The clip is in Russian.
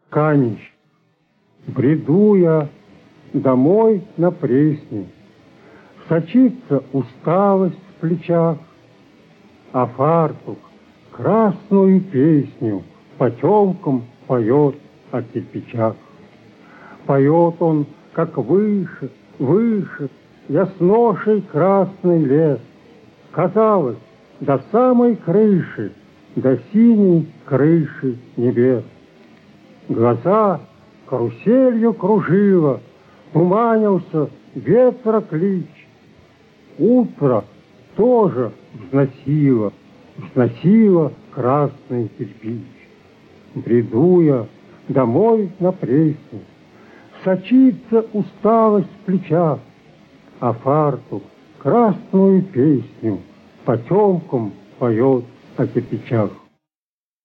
Канич. Бреду я домой на Пресне, сочится усталость в плечах, а фартук красную песню потемкам поет о кирпичах. Поет он, как выше, выше, ясношей красный лес. Казалось, до самой крыши, до синей крыши небес. Глаза каруселью кружило, туманился ветра клич. Утро тоже взносило красный кирпич. Бреду я домой на Пресне, сочится усталость в плечах, а фартук красную песню потемкам поет о кирпичах.